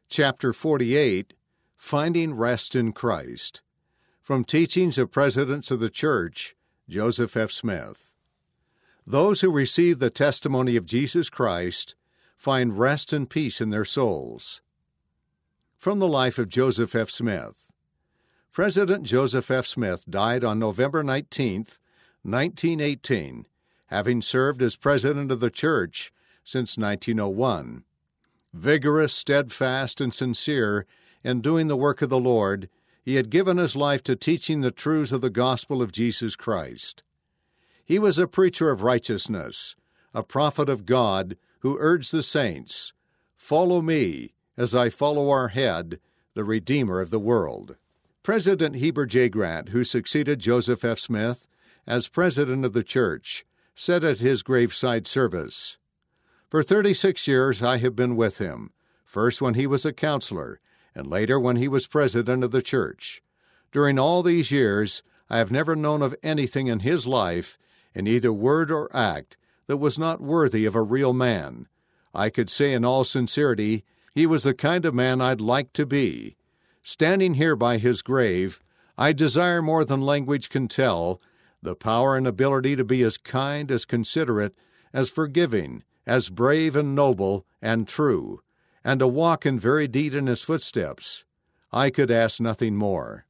Chapter 48, Finding Rest in Christ. From Teachings of Presidents of the Church, Joseph F. Smith. Those who receive the testimony of Jesus Christ find rest and peace in their souls. From the life of Joseph F. Smith. President Joseph F. Smith died on November 19, 1918, having served as President of the Church since 1901. Vigorous, steadfast, and sincere in doing the work of the Lord, he had given his life to teaching the truths of the gospel of Jesus Christ. He was a preacher of righteousness, a prophet of God who urged the saints, "Follow me as I follow our head, the Redeemer of the world." President Heber J. Grant, who succeeded Joseph F. Smith as President of the Church, said at his graveside service, "For 36 years I have been with him, first when he was a counselor, and later when he was President of the Church. During all these years, I have never known of anything in his life, in either word or act, that was not worthy of a real man. I could say in all sincerity, he was the kind of man I'd like to be. Standing here by his grave, I desire more than language can tell, the power and ability to be as kind, as considerate, as forgiving, as brave and noble and true, and to walk in very deed in his footsteps. I could ask nothing more."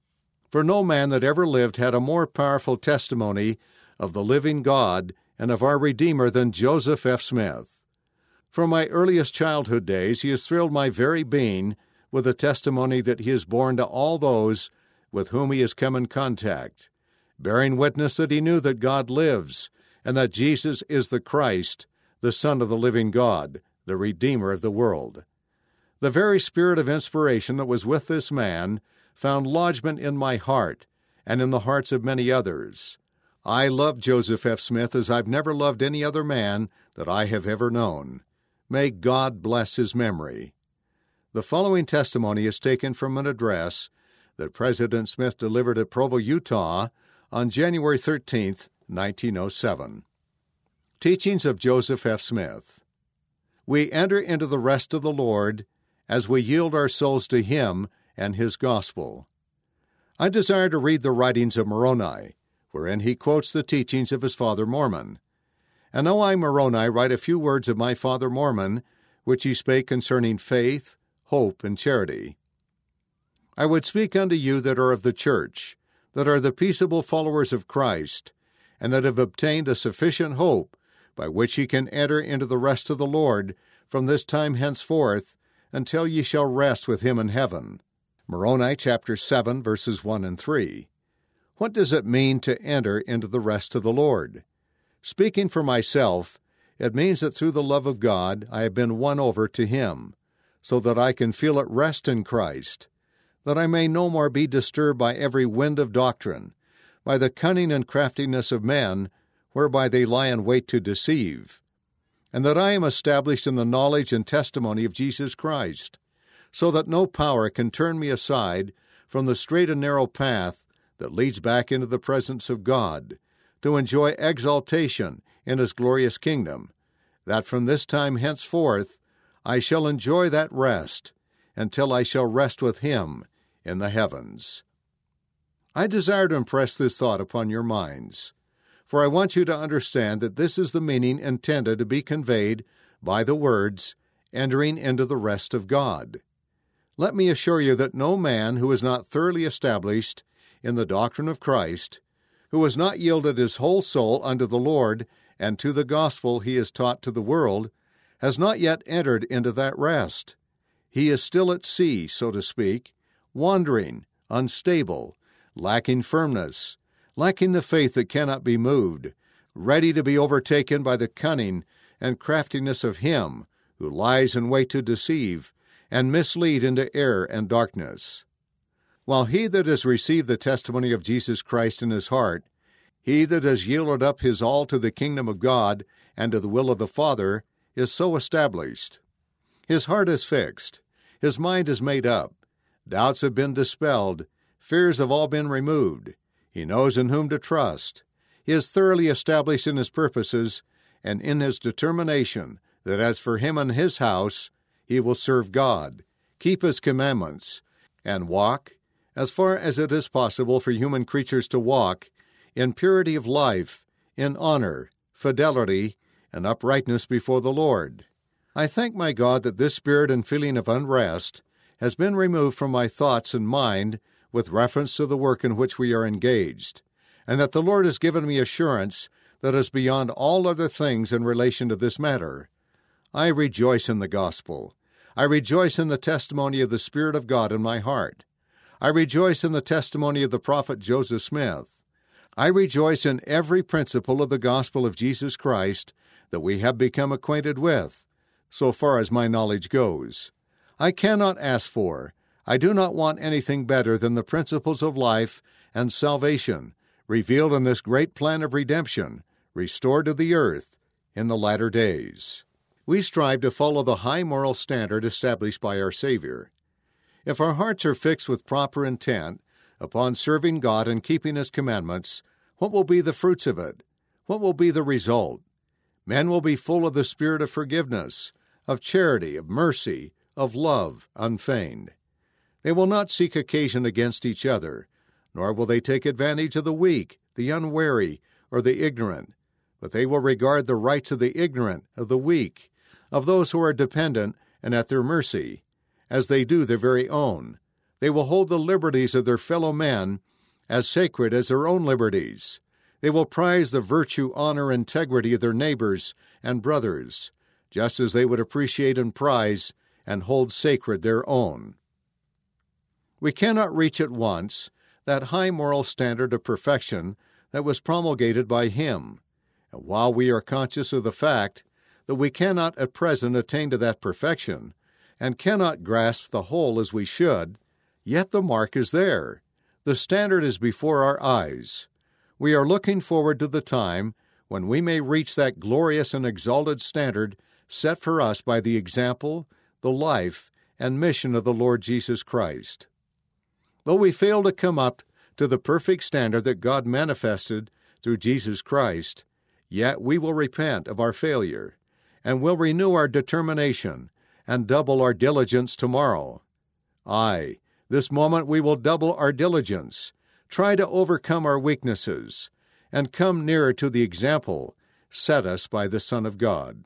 For no man that ever lived had a more powerful testimony of the living God and of our Redeemer than Joseph F. Smith. From my earliest childhood days, he has thrilled my very being with the testimony that he has borne to all those with whom he has come in contact, bearing witness that he knew that God lives and that Jesus is the Christ, the Son of the living God, the Redeemer of the world. The very spirit of inspiration that was with this man found lodgment in my heart and in the hearts of many others. I love Joseph F. Smith as I've never loved any other man that I have ever known. May God bless his memory. The following testimony is taken from an address that President Smith delivered at Provo, Utah on January 13, 1907. Teachings of Joseph F. Smith. We enter into the rest of the Lord as we yield our souls to Him and His gospel. I desire to read the writings of Moroni, wherein he quotes the teachings of his father Mormon. And now I, Moroni, write a few words of my father Mormon, which he spake concerning faith, hope, and charity. I would speak unto you that are of the church, that are the peaceable followers of Christ, and that have obtained a sufficient hope by which ye can enter into the rest of the Lord from this time henceforth, until ye shall rest with him in heaven. Moroni chapter 7, verses 1 and 3. What does it mean to enter into the rest of the Lord? Speaking for myself, it means that through the love of God I have been won over to Him, so that I can feel at rest in Christ, that I may no more be disturbed by every wind of doctrine, by the cunning and craftiness of men, whereby they lie in wait to deceive, and that I am established in the knowledge and testimony of Jesus Christ, so that no power can turn me aside from the straight and narrow path that leads back into the presence of God, to enjoy exaltation in His glorious kingdom, that from this time henceforth I shall enjoy that rest, until I shall rest with Him in the heavens. I desire to impress this thought upon your minds, for I want you to understand that this is the meaning intended to be conveyed by the words, entering into the rest of God. Let me assure you that no man who is not thoroughly established in the doctrine of Christ, who has not yielded his whole soul unto the Lord and to the gospel he has taught to the world, has not yet entered into that rest. He is still at sea, so to speak, wandering, unstable, lacking firmness, lacking the faith that cannot be moved, ready to be overtaken by the cunning and craftiness of him who lies in wait to deceive and mislead into error and darkness. While he that has received the testimony of Jesus Christ in his heart, he that has yielded up his all to the kingdom of God and to the will of the Father, is so established. His heart is fixed, his mind is made up, doubts have been dispelled, fears have all been removed. He knows in whom to trust. He is thoroughly established in his purposes and in his determination that as for him and his house, he will serve God, keep His commandments, and walk, as far as it is possible for human creatures to walk, in purity of life, in honor, fidelity, and uprightness before the Lord. I thank my God that this spirit and feeling of unrest has been removed from my thoughts and mind with reference to the work in which we are engaged, and that the Lord has given me assurance that is beyond all other things in relation to this matter. I rejoice in the gospel. I rejoice in the testimony of the Spirit of God in my heart. I rejoice in the testimony of the prophet Joseph Smith. I rejoice in every principle of the gospel of Jesus Christ that we have become acquainted with, so far as my knowledge goes. I cannot ask for, I do not want anything better than the principles of life and salvation revealed in this great plan of redemption, restored to the earth in the latter days. We strive to follow the high moral standard established by our Savior. If our hearts are fixed with proper intent upon serving God and keeping His commandments, what will be the fruits of it? What will be the result? Men will be full of the spirit of forgiveness, of charity, of mercy, of love unfeigned. They will not seek occasion against each other, nor will they take advantage of the weak, the unwary, or the ignorant, but they will regard the rights of the ignorant, of the weak, of those who are dependent and at their mercy, as they do their very own. They will hold the liberties of their fellow men as sacred as their own liberties. They will prize the virtue, honor, and integrity of their neighbors and brothers, just as they would appreciate and prize and hold sacred their own. We cannot reach at once that high moral standard of perfection that was promulgated by Him, and while we are conscious of the fact that we cannot at present attain to that perfection, and cannot grasp the whole as we should, yet the mark is there. The standard is before our eyes. We are looking forward to the time when we may reach that glorious and exalted standard set for us by the example, the life, and mission of the Lord Jesus Christ. Though we fail to come up to the perfect standard that God manifested through Jesus Christ, yet we will repent of our failure, and will renew our determination and double our diligence tomorrow. Aye, this moment we will double our diligence, try to overcome our weaknesses, and come nearer to the example set us by the Son of God.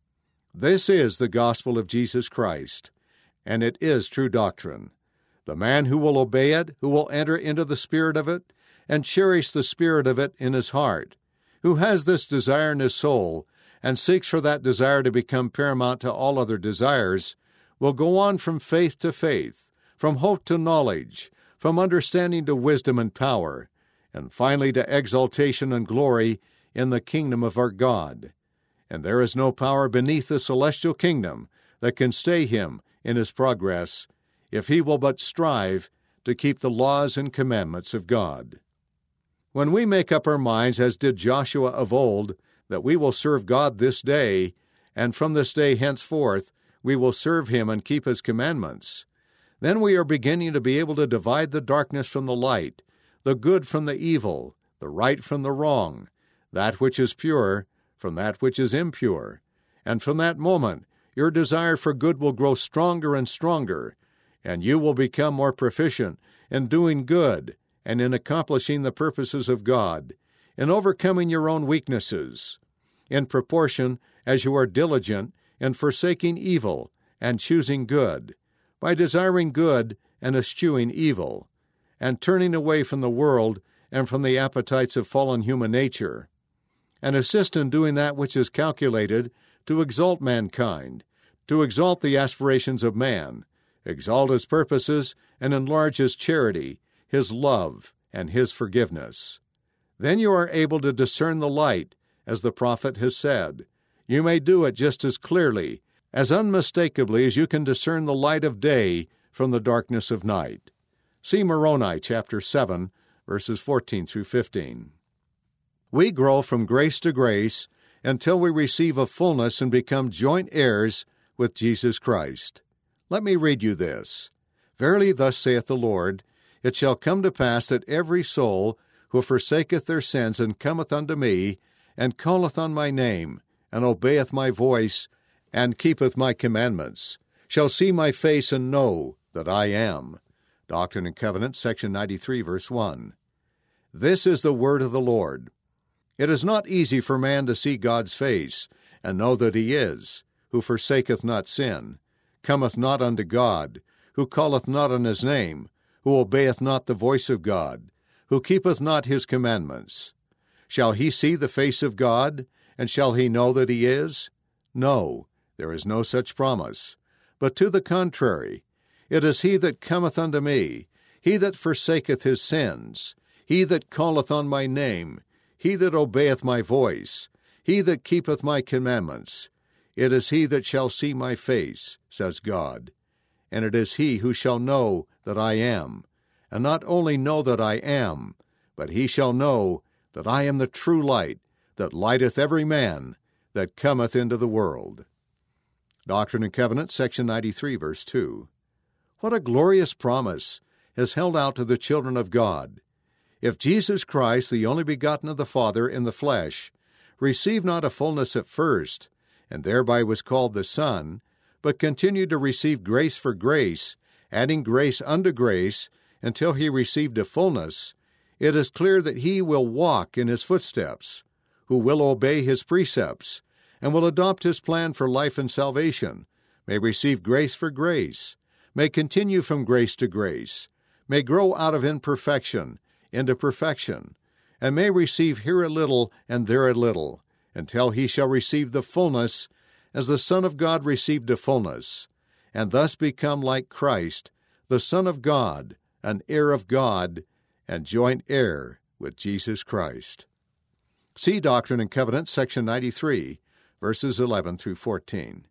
This is the gospel of Jesus Christ, and it is true doctrine. The man who will obey it, who will enter into the spirit of it, and cherish the spirit of it in his heart, who has this desire in his soul, and seeks for that desire to become paramount to all other desires, will go on from faith to faith, from hope to knowledge, from understanding to wisdom and power, and finally to exaltation and glory in the kingdom of our God. And there is no power beneath the celestial kingdom that can stay him in his progress, if he will but strive to keep the laws and commandments of God. When we make up our minds, as did Joshua of old, that we will serve God this day, and from this day henceforth we will serve Him and keep His commandments, then we are beginning to be able to divide the darkness from the light, the good from the evil, the right from the wrong, that which is pure from that which is impure. And from that moment, your desire for good will grow stronger and stronger, and you will become more proficient in doing good and in accomplishing the purposes of God, in overcoming your own weaknesses, in proportion as you are diligent in forsaking evil and choosing good, by desiring good and eschewing evil, and turning away from the world and from the appetites of fallen human nature, and assist in doing that which is calculated to exalt mankind, to exalt the aspirations of man, exalt his purposes, and enlarge his charity, his love, and his forgiveness. Then you are able to discern the light, as the prophet has said. You may do it just as clearly, as unmistakably as you can discern the light of day from the darkness of night. See Moroni chapter 7, verses 14 through 15. We grow from grace to grace until we receive a fullness and become joint heirs with Jesus Christ. Let me read you this. Verily thus saith the Lord, it shall come to pass that every soul who forsaketh their sins and cometh unto me, and calleth on my name, and obeyeth my voice, and keepeth my commandments, shall see my face and know that I am. Doctrine and Covenants, section 93, verse 1. This is the word of the Lord. It is not easy for man to see God's face, and know that he is, who forsaketh not sin, cometh not unto God, who calleth not on his name, who obeyeth not the voice of God, who keepeth not his commandments. Shall he see the face of God, and shall he know that he is? No, there is no such promise. But to the contrary, it is he that cometh unto me, he that forsaketh his sins, he that calleth on my name, he that obeyeth my voice, he that keepeth my commandments. It is he that shall see my face, says God. And it is he who shall know that I am, and not only know that I am, but he shall know that I am the true light, that lighteth every man that cometh into the world. Doctrine and Covenants, section 93, verse 2. What a glorious promise is held out to the children of God. If Jesus Christ, the only begotten of the Father in the flesh, received not a fullness at first, and thereby was called the Son, but continued to receive grace for grace, adding grace unto grace, until he received a fullness, it is clear that he will walk in his footsteps, who will obey his precepts, and will adopt his plan for life and salvation, may receive grace for grace, may continue from grace to grace, may grow out of imperfection into perfection, and may receive here a little and there a little, until he shall receive the fullness, as the Son of God received a fullness, and thus become like Christ, the Son of God, an heir of God, and joint heir with Jesus Christ. See Doctrine and Covenants, section 93, verses 11 through 14.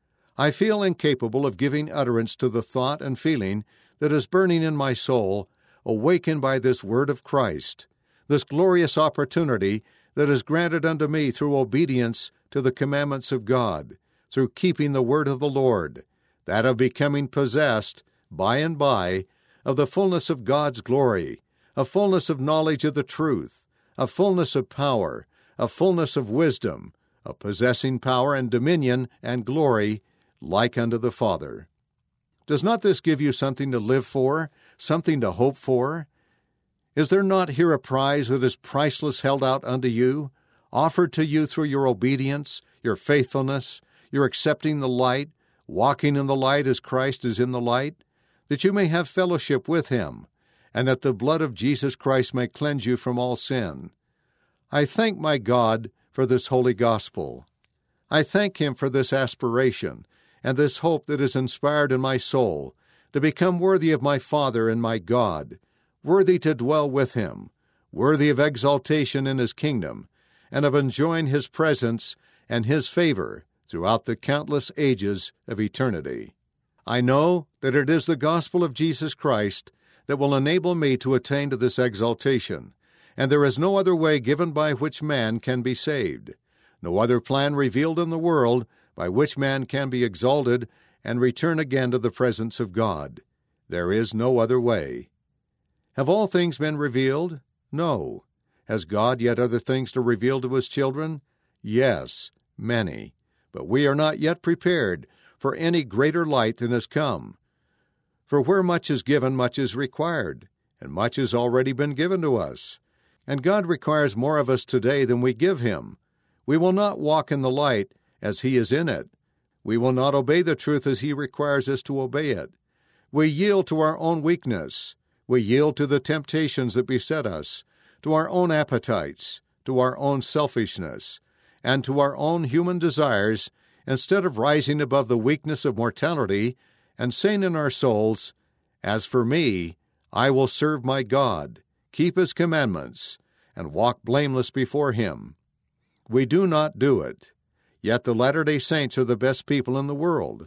I feel incapable of giving utterance to the thought and feeling that is burning in my soul, awakened by this word of Christ, this glorious opportunity that is granted unto me through obedience to the commandments of God, through keeping the word of the Lord, that of becoming possessed, by and by, of the fullness of God's glory, a fullness of knowledge of the truth, a fullness of power, a fullness of wisdom, of possessing power and dominion and glory like unto the Father. Does not this give you something to live for, something to hope for? Is there not here a prize that is priceless held out unto you, offered to you through your obedience, your faithfulness, your accepting the light, walking in the light as Christ is in the light, that you may have fellowship with him, and that the blood of Jesus Christ may cleanse you from all sin? I thank my God for this holy gospel. I thank him for this aspiration and this hope that is inspired in my soul to become worthy of my Father and my God, worthy to dwell with him, worthy of exaltation in his kingdom, and of enjoying his presence and his favor throughout the countless ages of eternity. I know that it is the gospel of Jesus Christ that will enable me to attain to this exaltation, and there is no other way given by which man can be saved, no other plan revealed in the world by which man can be exalted and return again to the presence of God. There is no other way. Have all things been revealed? No. Has God yet other things to reveal to his children? Yes, many. But we are not yet prepared for any greater light than has come. For where much is given, much is required, and much has already been given to us. And God requires more of us today than we give him. We will not walk in the light as he is in it. We will not obey the truth as he requires us to obey it. We yield to our own weakness. We yield to the temptations that beset us, to our own appetites, to our own selfishness, and to our own human desires, instead of rising above the weakness of mortality and saying in our souls, "As for me, I will serve my God, keep his commandments, and walk blameless before him." We do not do it. Yet the Latter-day Saints are the best people in the world.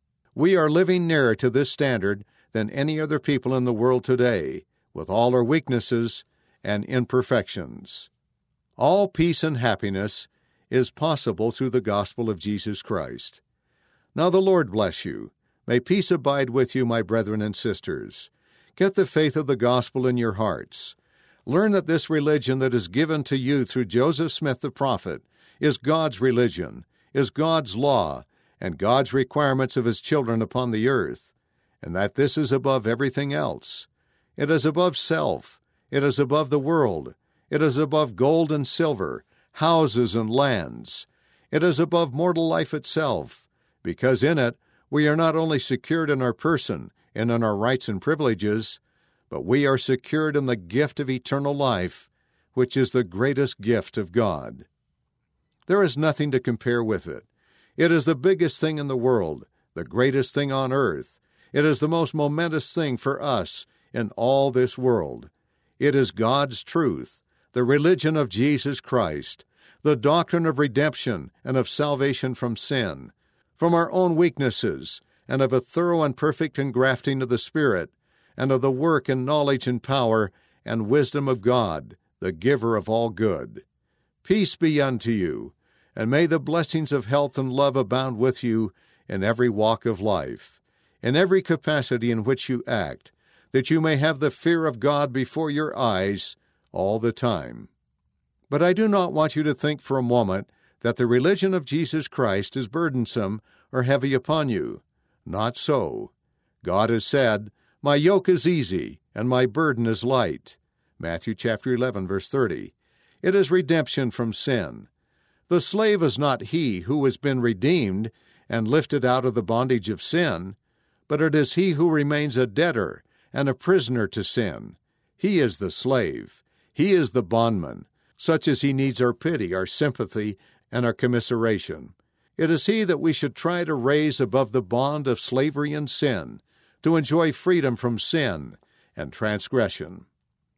We are living nearer to this standard than any other people in the world today, with all our weaknesses and imperfections. All peace and happiness is possible through the gospel of Jesus Christ. Now the Lord bless you. May peace abide with you, my brethren and sisters. Get the faith of the gospel in your hearts. Learn that this religion that is given to you through Joseph Smith the prophet is God's religion, is God's law, and God's requirements of His children upon the earth, and that this is above everything else. It is above self. It is above the world. It is above gold and silver, houses and lands. It is above mortal life itself, because in it we are not only secured in our person and in our rights and privileges, but we are secured in the gift of eternal life, which is the greatest gift of God. There is nothing to compare with it. It is the biggest thing in the world, the greatest thing on earth. It is the most momentous thing for us in all this world. It is God's truth, the religion of Jesus Christ, the doctrine of redemption and of salvation from sin, from our own weaknesses, and of a thorough and perfect engrafting of the Spirit, and of the work and knowledge and power and wisdom of God, the giver of all good. Peace be unto you, and may the blessings of health and love abound with you in every walk of life, in every capacity in which you act, that you may have the fear of God before your eyes all the time. But I do not want you to think for a moment that the religion of Jesus Christ is burdensome or heavy upon you. Not so. God has said, "My yoke is easy, and my burden is light." Matthew chapter 11, verse 30. It is redemption from sin. The slave is not he who has been redeemed and lifted out of the bondage of sin, but it is he who remains a debtor and a prisoner to sin. He is the slave. He is the bondman, such as he needs our pity, our sympathy, and our commiseration. It is he that we should try to raise above the bond of slavery and sin, to enjoy freedom from sin and transgression.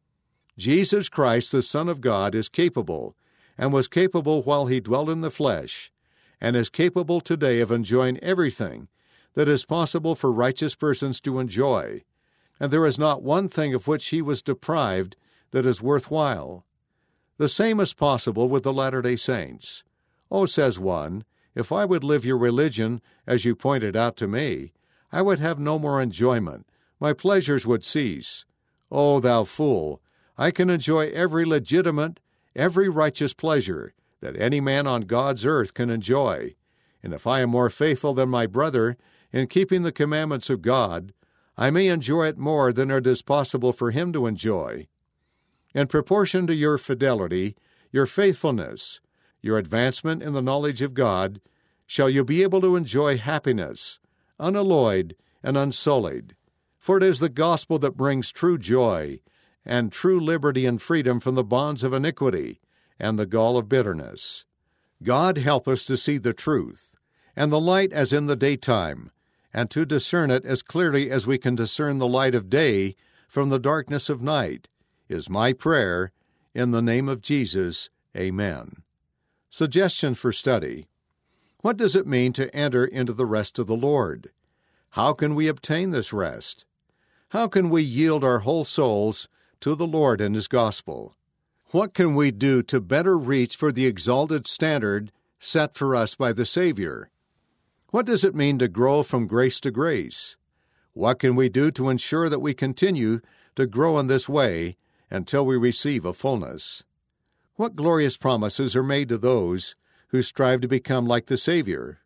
Jesus Christ, the Son of God, is capable, and was capable while he dwelt in the flesh, and is capable today of enjoying everything that is possible for righteous persons to enjoy, and there is not one thing of which he was deprived that is worthwhile. The same is possible with the Latter-day Saints. "Oh," says one, "if I would live your religion as you pointed out to me, I would have no more enjoyment. My pleasures would cease." "Oh, thou fool, I can enjoy every legitimate, every righteous pleasure that any man on God's earth can enjoy. And if I am more faithful than my brother in keeping the commandments of God, I may enjoy it more than it is possible for him to enjoy. In proportion to your fidelity, your faithfulness, your advancement in the knowledge of God, shall you be able to enjoy happiness, unalloyed and unsullied. For it is the gospel that brings true joy, and true liberty and freedom from the bonds of iniquity and the gall of bitterness. God help us to see the truth, and the light as in the daytime, and to discern it as clearly as we can discern the light of day from the darkness of night, is my prayer, in the name of Jesus. Amen. Suggestions for study. What does it mean to enter into the rest of the Lord? How can we obtain this rest? How can we yield our whole souls to the Lord and His gospel? What can we do to better reach for the exalted standard set for us by the Savior? What does it mean to grow from grace to grace? What can we do to ensure that we continue to grow in this way until we receive a fullness? What glorious promises are made to those who strive to become like the Savior?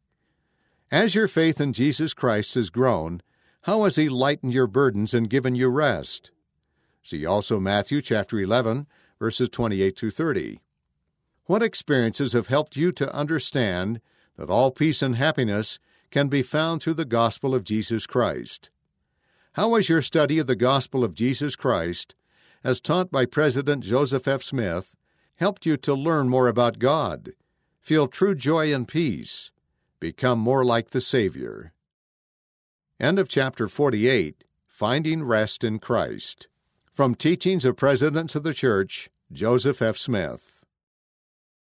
As your faith in Jesus Christ has grown, how has He lightened your burdens and given you rest? See also Matthew chapter 11, verses 28 through 30. What experiences have helped you to understand that all peace and happiness can be found through the gospel of Jesus Christ? How has your study of the gospel of Jesus Christ, as taught by President Joseph F. Smith, helped you to learn more about God, feel true joy and peace, become more like the Savior? End of chapter 48, Finding Rest in Christ. From Teachings of Presidents of the Church, Joseph F. Smith.